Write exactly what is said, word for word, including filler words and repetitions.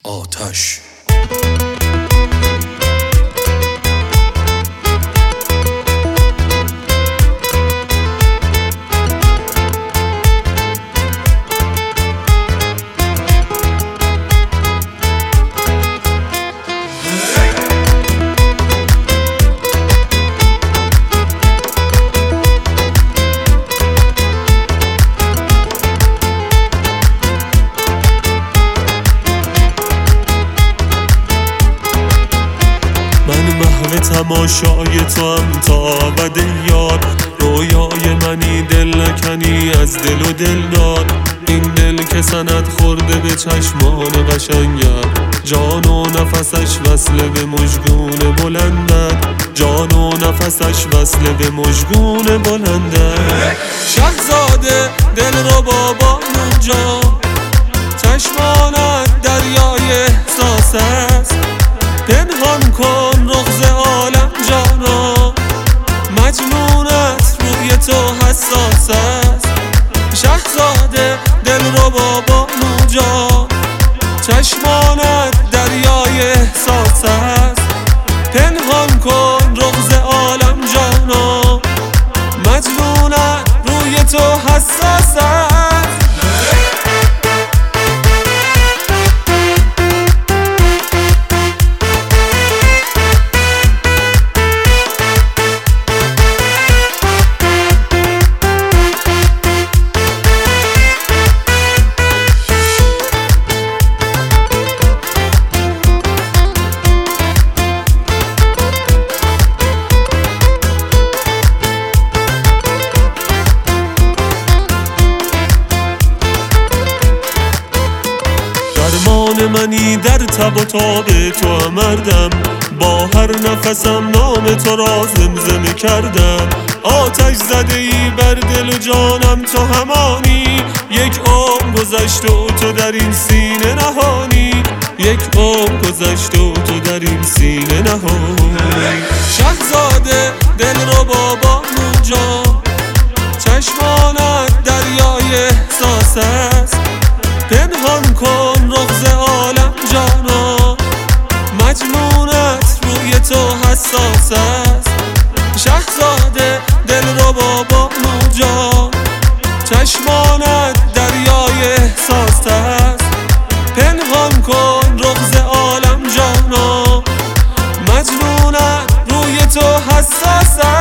آتش. تماشای تو هم تا ابد یار، رویای منی دل نکنی از دل و دلدار. این دل که سند خورده به چشمان قشنگت، جان و نفسش وصل به مژگون بلندت، جان و نفسش وصل به مژگون بلندت. شهزاده دل رو بابا جان، چشمانت دریای احساس است. پنهان کن رغز عالم جانا، مجنونت روی تو حساس است. شهزاده دل رو بابا جان، چشمانت دریای احساس است. پنهان کن رغز عالم جانا، مجنونت روی تو حساس است. درمان منی در تب و تاب تو مردم، با هر نفسم نام تو را زمزمه کردم. آتش زده ای بر دل و جانم تو همانی، یک عمر گذشت و تو در این سینه نهانی، یک عمر گذشت و تو در این سینه نهانی. شهزاده دل رو بابا جان، چشمانت دریای احساس است. پنهان کن رغز عالم جانا، مجنونت روی تو حساس است. شهزاده دل رو بابا جان، چشمانت دریای احساس است. پنهان کن رغز عالم جانا، مجنونت روی تو حساس است.